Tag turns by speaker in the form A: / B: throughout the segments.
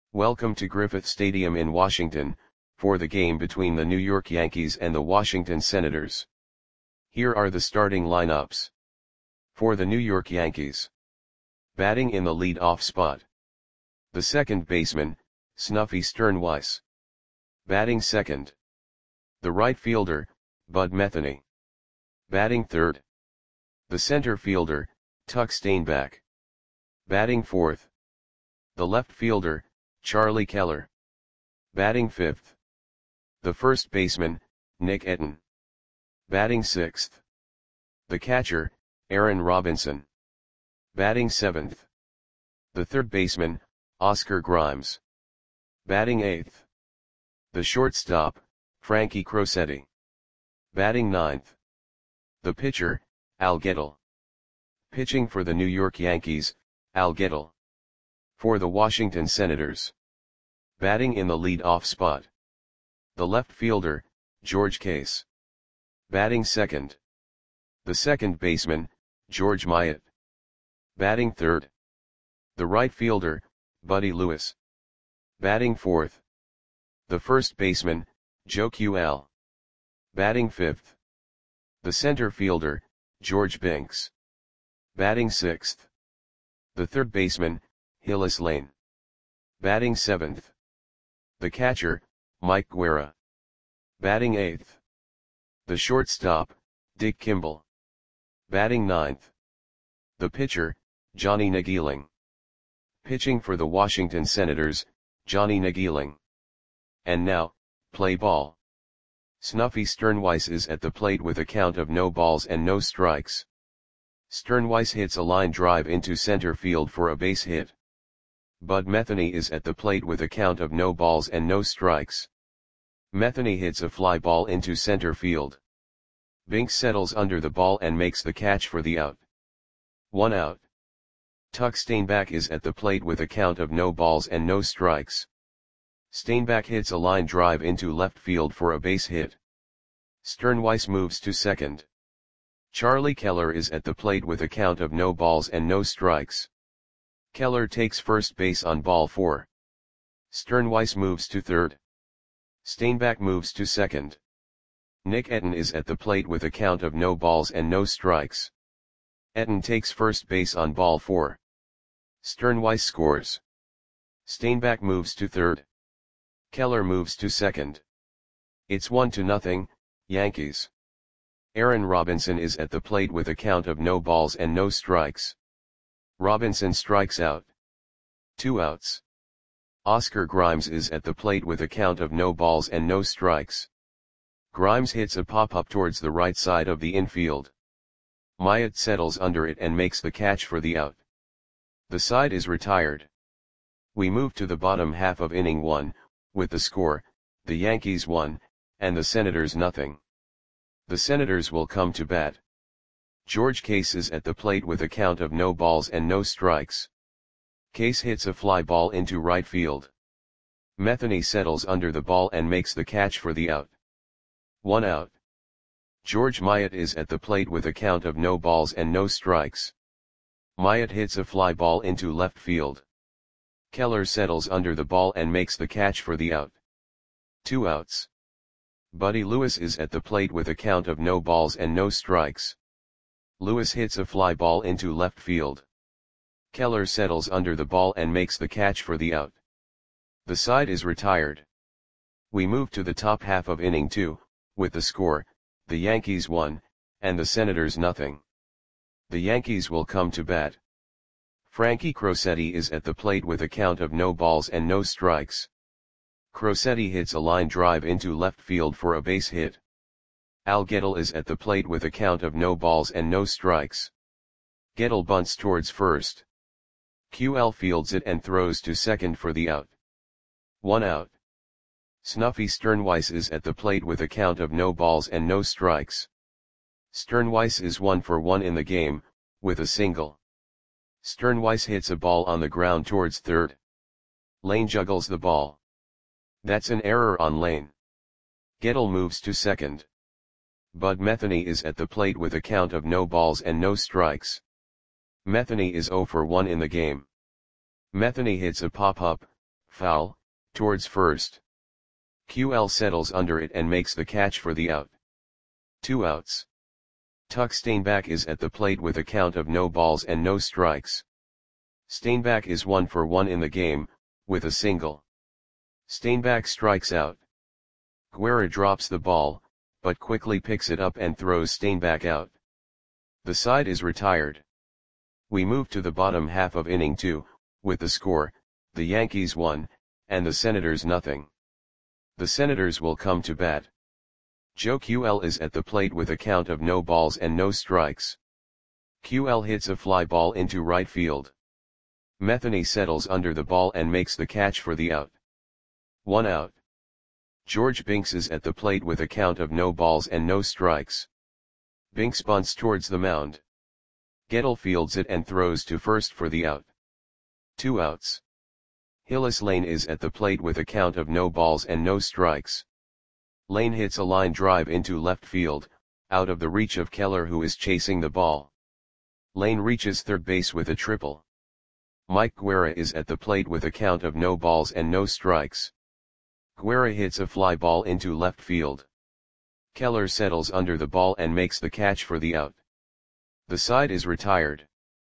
A: Welcome to Griffith Stadium in Washington, for the game between the New York Yankees and the Washington Senators. Here are the starting lineups. For the New York Yankees. Batting in the lead-off spot. The second baseman, Snuffy Sternweiss. Batting second. The right fielder, Bud Metheny. Batting third. The center fielder, Tuck Steinbach. Batting fourth. The left fielder, Charlie Keller. Batting fifth. The first baseman, Nick Etten. Batting sixth. The catcher, Aaron Robinson. Batting seventh. The third baseman, Oscar Grimes. Batting eighth. The shortstop, Frankie Crosetti. Batting ninth. The pitcher, Al Gettle. Pitching for the New York Yankees, Al Gettle. For the Washington Senators. Batting in the lead-off spot. The left fielder, George Case. Batting second. The second baseman, George Myatt. Batting third. The right fielder, Buddy Lewis. Batting fourth. The first baseman, Joe Qual. Batting fifth. The center fielder, George Binks. Batting sixth. The third baseman, Hillis Lane. Batting seventh. The catcher, Mike Guerra. Batting eighth. The shortstop, Dick Kimball. Batting ninth. The pitcher, Johnny Nageeling. Pitching for the Washington Senators, Johnny Nageeling. And now, play ball. Snuffy Sternweiss is at the plate with a count of no balls and no strikes. Sternweiss hits a line drive into center field for a base hit. Bud Metheny is at the plate with a count of no balls and no strikes. Metheny hits a fly ball into center field. Binks settles under the ball and makes the catch for the out. 1 out. Tuck Steinbach is at the plate with a count of no balls and no strikes. Steinbach hits a line drive into left field for a base hit. Sternweiss moves to second. Charlie Keller is at the plate with a count of no balls and no strikes. Keller takes first base on ball 4. Sternweiss moves to third. Steinbach moves to second. Nick Etten is at the plate with a count of no balls and no strikes. Etten takes first base on ball 4. Sternweiss scores. Steinbach moves to third. Keller moves to second. It's 1-0, Yankees. Aaron Robinson is at the plate with a count of no balls and no strikes. Robinson strikes out. 2 outs. Oscar Grimes is at the plate with a count of no balls and no strikes. Grimes hits a pop-up towards the right side of the infield. Myatt settles under it and makes the catch for the out. The side is retired. We move to the bottom half of inning 1, with the score, the Yankees 1, and the Senators 0. The Senators will come to bat. George Case is at the plate with a count of no balls and no strikes. Case hits a fly ball into right field. Metheny settles under the ball and makes the catch for the out. 1 out. George Myatt is at the plate with a count of no balls and no strikes. Myatt hits a fly ball into left field. Keller settles under the ball and makes the catch for the out. 2 outs. Buddy Lewis is at the plate with a count of no balls and no strikes. Lewis hits a fly ball into left field. Keller settles under the ball and makes the catch for the out. The side is retired. We move to the top half of inning 2, with the score, the Yankees 1, and the Senators 0. The Yankees will come to bat. Frankie Crosetti is at the plate with a count of no balls and no strikes. Crosetti hits a line drive into left field for a base hit. Al Gettle is at the plate with a count of no balls and no strikes. Gettle bunts towards first. Qual fields it and throws to second for the out. 1 out. Snuffy Sternweiss is at the plate with a count of no balls and no strikes. Sternweiss is 1 for 1 in the game, with a single. Sternweiss hits a ball on the ground towards third. Lane juggles the ball. That's an error on Lane. Gettle moves to second. Bud Metheny is at the plate with a count of no balls and no strikes. Metheny is 0 for 1 in the game. Metheny hits a pop-up, Foul, towards first. QL settles under it and makes the catch for the out. 2 outs. Tuck Steinbach is at the plate with a count of no balls and no strikes. Steinbach is 1 for 1 in the game, with a single. Steinbach strikes out. Guerra drops the ball, but quickly picks it up and throws Steinbach out. The side is retired. We move to the bottom half of inning 2, with the score, the Yankees 1, and the Senators nothing. The Senators will come to bat. Joe QL is at the plate with a count of no balls and no strikes. QL hits a fly ball into right field. Metheny settles under the ball and makes the catch for the out. 1 out. George Binks is at the plate with a count of no balls and no strikes. Binks bunts towards the mound. Gettle fields it and throws to first for the out. 2 outs. Hillis Lane is at the plate with a count of no balls and no strikes. Lane hits a line drive into left field, out of the reach of Keller who is chasing the ball. Lane reaches third base with a triple. Mike Guerra is at the plate with a count of no balls and no strikes. Guerra hits a fly ball into left field. Keller settles under the ball and makes the catch for the out. The side is retired.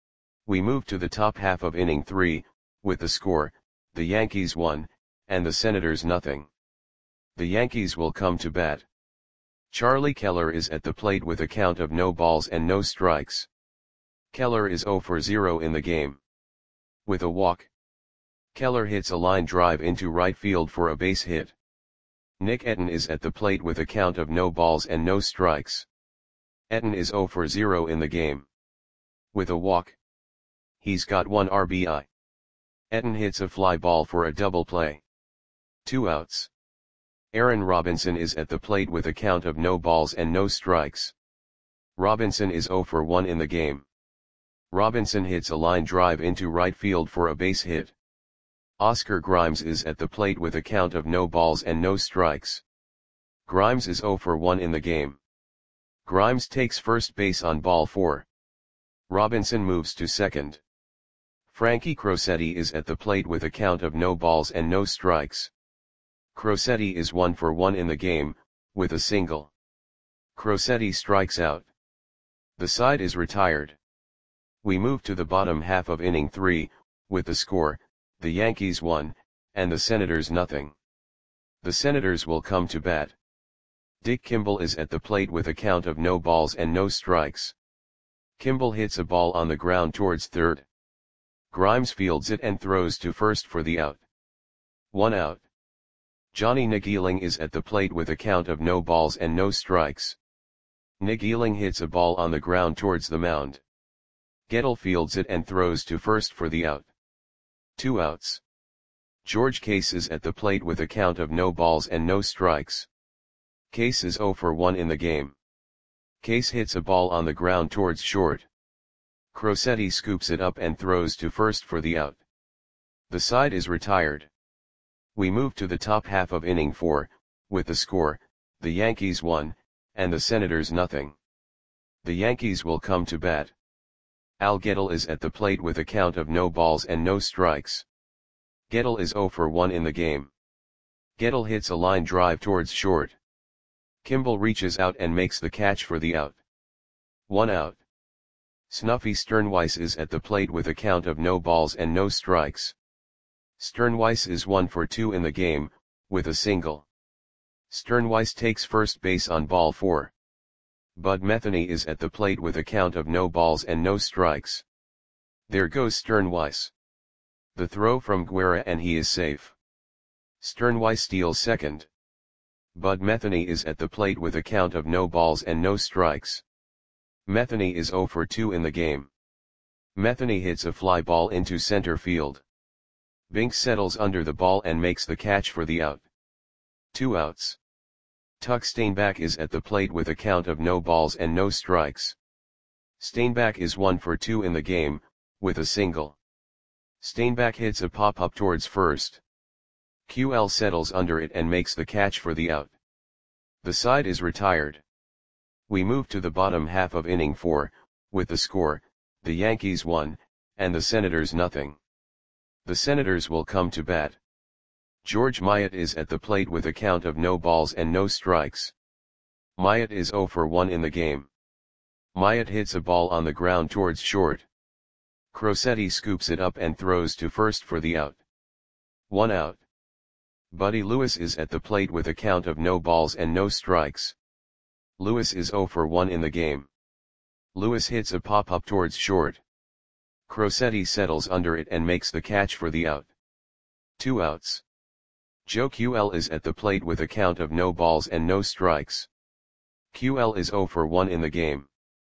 A: We move to the top half of inning 3, with the score, the Yankees 1, and the Senators nothing. The Yankees will come to bat. Charlie Keller is at the plate with a count of no balls and no strikes. Keller is 0 for 0 in the game. With a walk. Keller hits a line drive into right field for a base hit. Nick Etten is at the plate with a count of no balls and no strikes. Etten is 0 for 0 in the game. With a walk. He's got 1 RBI. Etten hits a fly ball for a double play. 2 outs. Aaron Robinson is at the plate with a count of no balls and no strikes. Robinson is 0 for 1 in the game. Robinson hits a line drive into right field for a base hit. Oscar Grimes is at the plate with a count of no balls and no strikes. Grimes is 0 for 1 in the game. Grimes takes first base on ball 4. Robinson moves to second. Frankie Crosetti is at the plate with a count of no balls and no strikes. Crosetti is 1 for 1 in the game, with a single. Crosetti strikes out. The side is retired. We move to the bottom half of inning 3, with the score, the Yankees 1, and the Senators nothing. The Senators will come to bat. Dick Kimball is at the plate with a count of no balls and no strikes. Kimball hits a ball on the ground towards third. Grimes fields it and throws to first for the out. 1 out. Johnny Nageeling is at the plate with a count of no balls and no strikes. Nageeling hits a ball on the ground towards the mound. Gettle fields it and throws to first for the out. 2 outs. George Case is at the plate with a count of no balls and no strikes. Case is 0 for 1 in the game. Case hits a ball on the ground towards short. Crosetti scoops it up and throws to first for the out. The side is retired. We move to the top half of inning 4, with the score, the Yankees 1, and the Senators nothing. The Yankees will come to bat. Al Gettle is at the plate with a count of no balls and no strikes. Gettle is 0 for 1 in the game. Gettle hits a line drive towards short. Kimball reaches out and makes the catch for the out. 1 out. Snuffy Sternweiss is at the plate with a count of no balls and no strikes. Sternweiss is 1 for 2 in the game, with a single. Sternweiss takes first base on ball 4. Bud Metheny is at the plate with a count of no balls and no strikes. There goes Sternweiss. The throw from Guerra and he is safe. Sternweiss steals second. Bud Metheny is at the plate with a count of no balls and no strikes. Metheny is 0 for 2 in the game. Metheny hits a fly ball into center field. Binks settles under the ball and makes the catch for the out. 2 outs. Tuck Steinbach is at the plate with a count of no balls and no strikes. Steinbach is 1 for 2 in the game, with a single. Steinbach hits a pop-up towards first. QL settles under it and makes the catch for the out. The side is retired. We move to the bottom half of inning 4, with the score, the Yankees 1, and the Senators nothing. The Senators will come to bat. George Myatt is at the plate with a count of no balls and no strikes. Myatt is 0 for 1 in the game. Myatt hits a ball on the ground towards short. Crosetti scoops it up and throws to first for the out. 1 out. Buddy Lewis is at the plate with a count of no balls and no strikes. Lewis is 0 for 1 in the game. Lewis hits a pop-up towards short. Crosetti settles under it and makes the catch for the out. 2 outs. Joe QL is at the plate with a count of no balls and no strikes. QL is 0 for 1 in the game.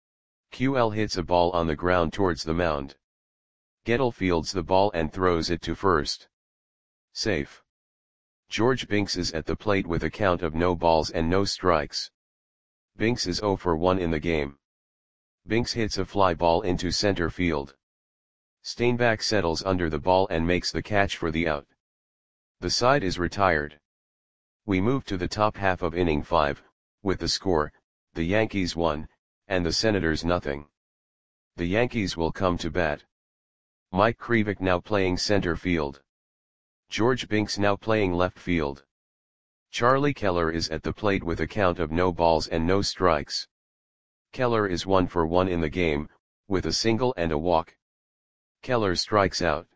A: QL hits a ball on the ground towards the mound. Gettle fields the ball and throws it to first. Safe. George Binks is at the plate with a count of no balls and no strikes. Binks is 0 for 1 in the game. Binks hits a fly ball into center field. Steinbach settles under the ball and makes the catch for the out. The side is retired. We move to the top half of inning 5, with the score, the Yankees 1, and the Senators nothing. The Yankees will come to bat. Mike Krivik now playing center field. George Binks now playing left field. Charlie Keller is at the plate with a count of no balls and no strikes. Keller is 1 for 1 in the game, with a single and a walk. Keller strikes out.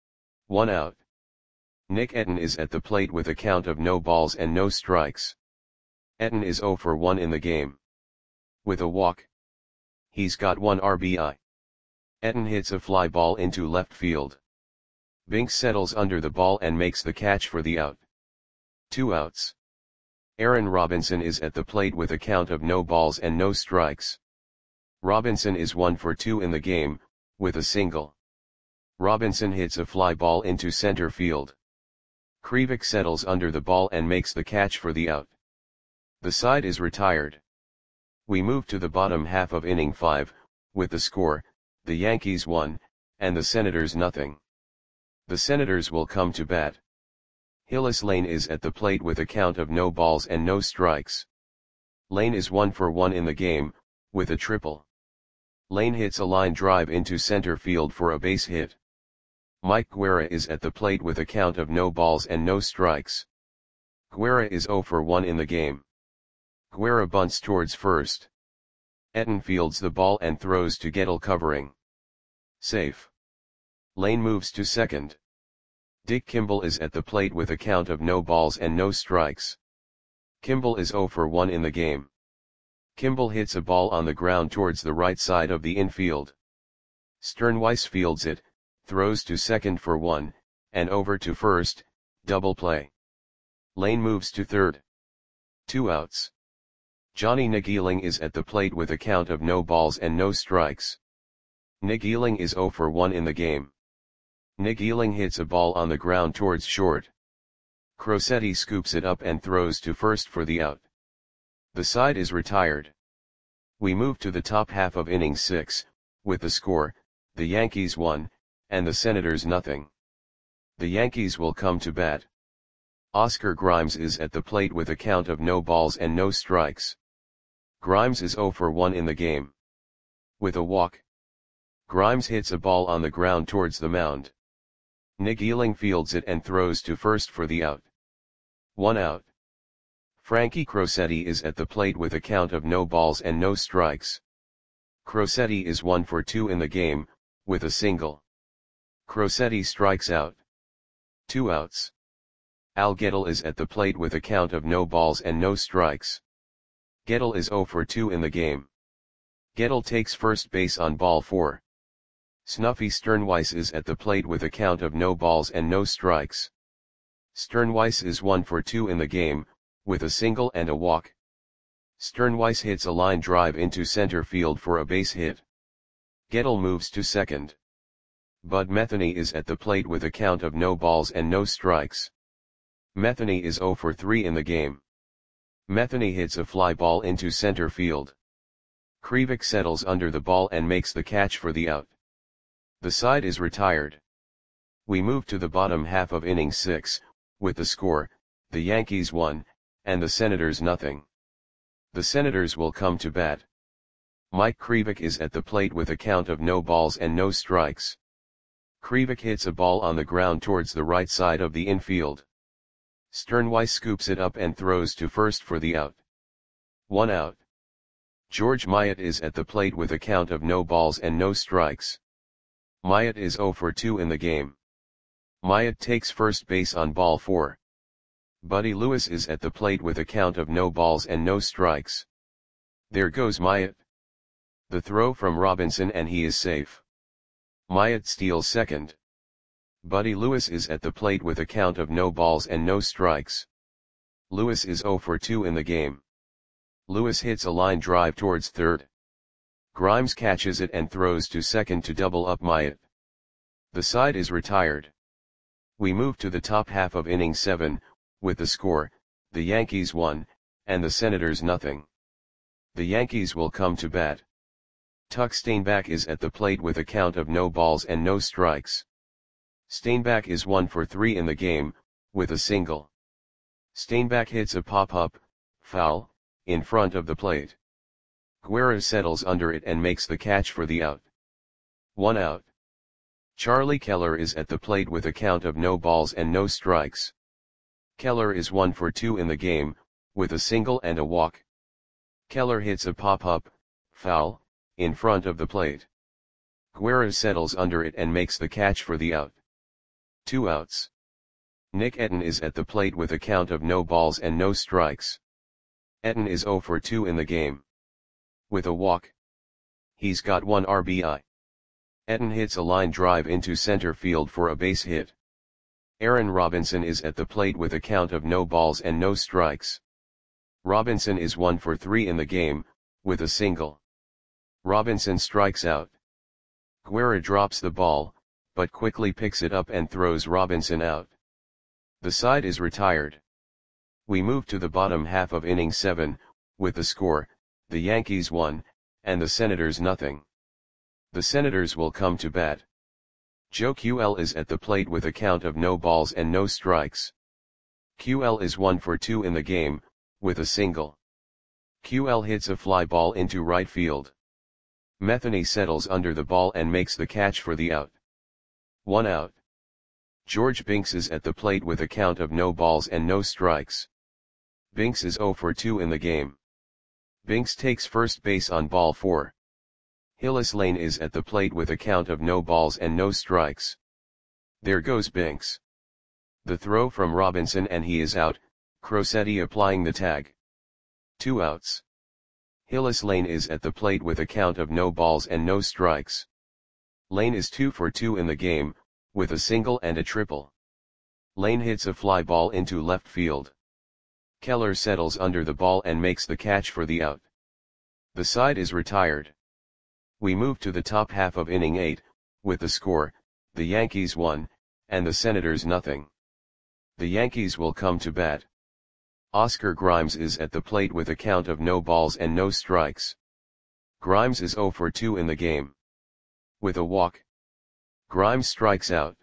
A: 1 out. Nick Etten is at the plate with a count of no balls and no strikes. Etten is 0 for 1 in the game. With a walk. He's got 1 RBI. Etten hits a fly ball into left field. Binks settles under the ball and makes the catch for the out. 2 outs. Aaron Robinson is at the plate with a count of no balls and no strikes. Robinson is 1 for 2 in the game, with a single. Robinson hits a fly ball into center field. Krivik settles under the ball and makes the catch for the out. The side is retired. We move to the bottom half of inning 5, with the score, the Yankees 1, and the Senators nothing. The Senators will come to bat. Hillis Lane is at the plate with a count of no balls and no strikes. Lane is 1 for 1 in the game, with a triple. Lane hits a line drive into center field for a base hit. Mike Guerra is at the plate with a count of no balls and no strikes. Guerra is 0 for 1 in the game. Guerra bunts towards first. Etten fields the ball and throws to Gettle covering. Safe. Lane moves to second. Dick Kimball is at the plate with a count of no balls and no strikes. Kimball is 0 for 1 in the game. Kimball hits a ball on the ground towards the right side of the infield. Sternweiss fields it, throws to second for 1, and over to first, double play. Lane moves to third. 2 outs. Johnny Nageeling is at the plate with a count of no balls and no strikes. Nageeling is 0 for 1 in the game. Nageeling hits a ball on the ground towards short. Crosetti scoops it up and throws to first for the out. The side is retired. We move to the top half of inning 6, with the score, the Yankees 1, and the Senators nothing. The Yankees will come to bat. Oscar Grimes is at the plate with a count of no balls and no strikes. Grimes is 0 for 1 in the game. With a walk. Grimes hits a ball on the ground towards the mound. Nageeling fields it and throws to first for the out. 1 out. Frankie Crosetti is at the plate with a count of no balls and no strikes. Crosetti is 1 for 2 in the game, with a single. Crosetti strikes out. 2 outs. Al Gettle is at the plate with a count of no balls and no strikes. Gettle is 0 for 2 in the game. Gettle takes first base on ball 4. Snuffy Sternweiss is at the plate with a count of no balls and no strikes. Sternweiss is 1 for 2 in the game, with a single and a walk. Sternweiss hits a line drive into center field for a base hit. Gettle moves to second. Bud Metheny is at the plate with a count of no balls and no strikes. Metheny is 0 for 3 in the game. Metheny hits a fly ball into center field. Krivik settles under the ball and makes the catch for the out. The side is retired. We move to the bottom half of inning 6, with the score, the Yankees 1, and the Senators nothing. The Senators will come to bat. Mike Krivik is at the plate with a count of no balls and no strikes. Krivik hits a ball on the ground towards the right side of the infield. Sternweiss scoops it up and throws to first for the out. 1 out. George Myatt is at the plate with a count of no balls and no strikes. Myatt is 0 for 2 in the game. Myatt takes first base on ball 4. Buddy Lewis is at the plate with a count of no balls and no strikes. There goes Myatt. The throw from Robinson and he is safe. Myatt steals second. Buddy Lewis is at the plate with a count of no balls and no strikes. Lewis is 0 for 2 in the game. Lewis hits a line drive towards third. Grimes catches it and throws to second to double up Myatt. The side is retired. We move to the top half of inning 7, with the score, the Yankees 1, and the Senators nothing. The Yankees will come to bat. Tuck Steinbach is at the plate with a count of no balls and no strikes. Steinbach is 1 for 3 in the game, with a single. Steinbach hits a pop-up, foul, in front of the plate. Guerra settles under it and makes the catch for the out. 1 out. Charlie Keller is at the plate with a count of no balls and no strikes. Keller is 1 for 2 in the game, with a single and a walk. Keller hits a pop-up, foul, in front of the plate. Guerra settles under it and makes the catch for the out. 2 outs. Nick Etten is at the plate with a count of no balls and no strikes. Etten is 0 for 2 in the game. With a walk. He's got 1 RBI. Etten hits a line drive into center field for a base hit. Aaron Robinson is at the plate with a count of no balls and no strikes. Robinson is 1 for 3 in the game, with a single. Robinson strikes out. Guerra drops the ball, but quickly picks it up and throws Robinson out. The side is retired. We move to the bottom half of inning 7, with the score, the Yankees 1, and the Senators nothing. The Senators will come to bat. Joe QL is at the plate with a count of no balls and no strikes. QL is 1 for 2 in the game, with a single. QL hits a fly ball into right field. Metheny settles under the ball and makes the catch for the out. 1 out. George Binks is at the plate with a count of no balls and no strikes. Binks is 0 for 2 in the game. Binks takes first base on ball 4. Hillis Lane is at the plate with a count of no balls and no strikes. There goes Binks. The throw from Robinson and he is out, Crosetti applying the tag. 2 outs. Hillis Lane is at the plate with a count of no balls and no strikes. Lane is 2 for 2 in the game, with a single and a triple. Lane hits a fly ball into left field. Keller settles under the ball and makes the catch for the out. The side is retired. We move to the top half of inning 8, with the score, the Yankees 1, and the Senators nothing. The Yankees will come to bat. Oscar Grimes is at the plate with a count of no balls and no strikes. Grimes is 0 for 2 in the game. With a walk. Grimes strikes out.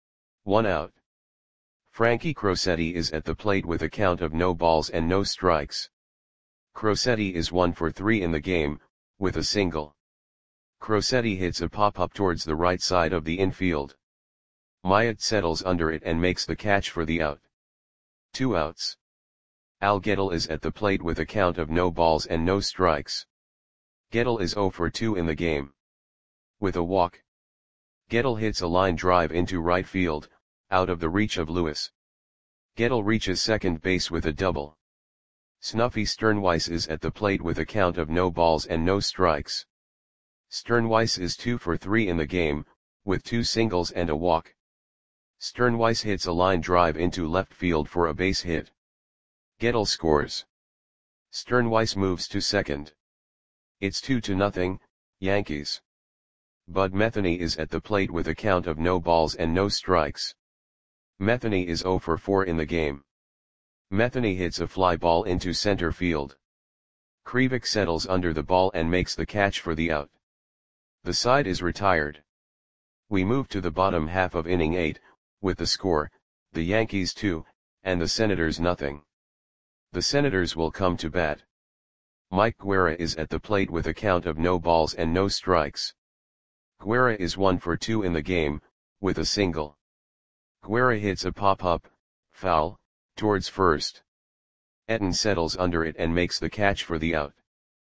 A: 1 out. Frankie Crosetti is at the plate with a count of no balls and no strikes. Crosetti is 1 for 3 in the game, with a single. Crosetti hits a pop-up towards the right side of the infield. Myatt settles under it and makes the catch for the out. 2 outs. Al Gettle is at the plate with a count of no balls and no strikes. Gettle is 0 for 2 in the game. With a walk. Gettle hits a line drive into right field, out of the reach of Lewis. Gettle reaches second base with a double. Snuffy Sternweiss is at the plate with a count of no balls and no strikes. Sternweiss is 2 for 3 in the game, with 2 singles and a walk. Sternweiss hits a line drive into left field for a base hit. Gettle scores. Sternweiss moves to second. It's 2-0, Yankees. Bud Metheny is at the plate with a count of no balls and no strikes. Metheny is 0 for 4 in the game. Metheny hits a fly ball into center field. Krivik settles under the ball and makes the catch for the out. The side is retired. We move to the bottom half of inning 8, with the score, the Yankees 2, and the Senators nothing. The Senators will come to bat. Mike Guerra is at the plate with a count of no balls and no strikes. Guerra is 1 for 2 in the game, with a single. Guerra hits a pop-up, foul, towards first. Etten settles under it and makes the catch for the out.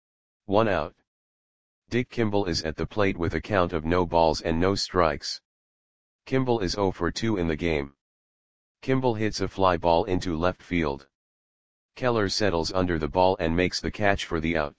A: 1 out. Dick Kimball is at the plate with a count of no balls and no strikes. Kimball is 0 for 2 in the game. Kimball hits a fly ball into left field. Keller settles under the ball and makes the catch for the out.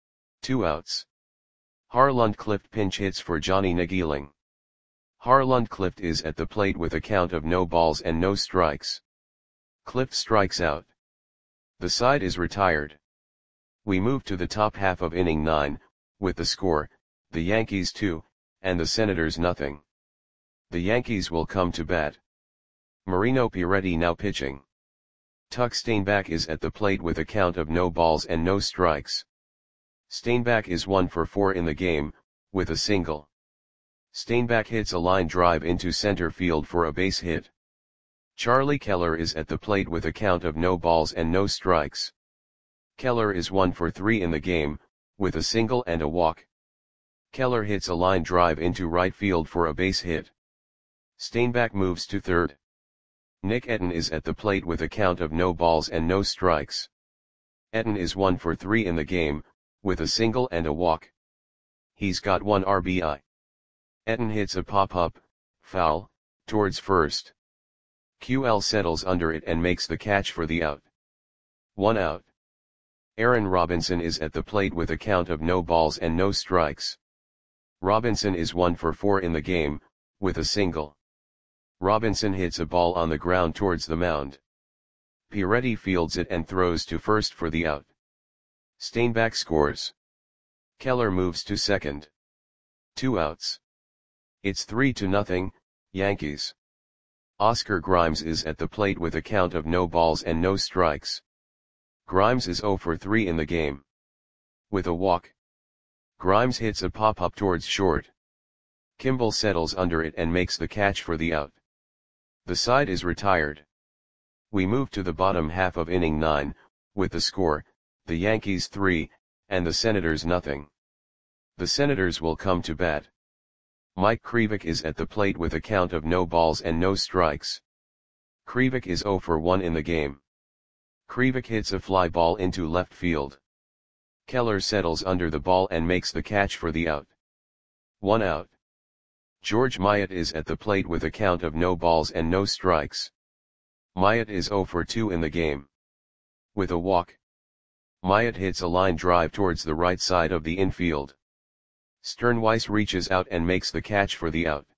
A: 2 outs. Harlund Clift pinch hits for Johnny Nageeling. Harlund Clift is at the plate with a count of no balls and no strikes. Clift strikes out. The side is retired. We move to the top half of inning 9, with the score, the Yankees 2, and the Senators nothing. The Yankees will come to bat. Marino Piretti now pitching. Tuck Steinbach is at the plate with a count of no balls and no strikes. Steinbach is 1 for 4 in the game, with a single. Steinbach hits a line drive into center field for a base hit. Charlie Keller is at the plate with a count of no balls and no strikes. Keller is 1 for 3 in the game, with a single and a walk. Keller hits a line drive into right field for a base hit. Steinbach moves to third. Nick Etten is at the plate with a count of no balls and no strikes. Etten is 1 for 3 in the game, with a single and a walk. He's got 1 RBI. Etten hits a pop-up, foul, towards first. QL settles under it and makes the catch for the out. 1 out. Aaron Robinson is at the plate with a count of no balls and no strikes. Robinson is 1 for 4 in the game, with a single. Robinson hits a ball on the ground towards the mound. Piretti fields it and throws to first for the out. Steinbach scores. Keller moves to second. 2 outs. It's 3-0, Yankees. Oscar Grimes is at the plate with a count of no balls and no strikes. Grimes is 0 for 3 in the game. With a walk. Grimes hits a pop-up towards short. Kimball settles under it and makes the catch for the out. The side is retired. We move to the bottom half of inning 9, with the score, the Yankees 3, and the Senators nothing. The Senators will come to bat. Mike Krivik is at the plate with a count of no balls and no strikes. Krivik is 0 for 1 in the game. Krivik hits a fly ball into left field. Keller settles under the ball and makes the catch for the out. 1 out. George Myatt is at the plate with a count of no balls and no strikes. Myatt is 0 for 2 in the game. With a walk. Myatt hits a line drive towards the right side of the infield. Sternweiss reaches out and makes the catch for the out.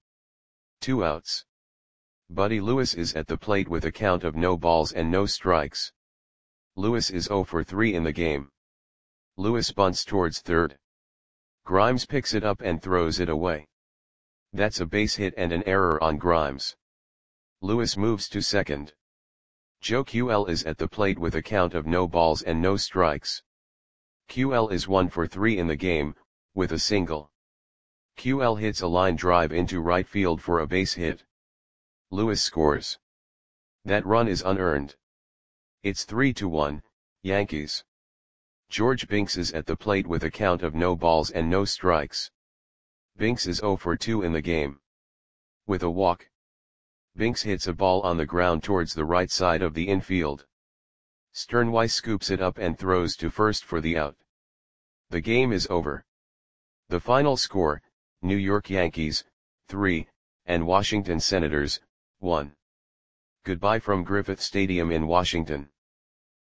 A: 2 outs. Buddy Lewis is at the plate with a count of no balls and no strikes. Lewis is 0 for 3 in the game. Lewis bunts towards third. Grimes picks it up and throws it away. That's a base hit and an error on Grimes. Lewis moves to second. Joe QL is at the plate with a count of no balls and no strikes. QL is 1 for 3 in the game, with a single. QL hits a line drive into right field for a base hit. Lewis scores. That run is unearned. It's 3-1, Yankees. George Binks is at the plate with a count of no balls and no strikes. Binks is 0 for 2 in the game. With a walk. Binks hits a ball on the ground towards the right side of the infield. Sternweiss scoops it up and throws to first for the out. The game is over. The final score, New York Yankees, 3, and Washington Senators, 1. Goodbye from Griffith Stadium in Washington.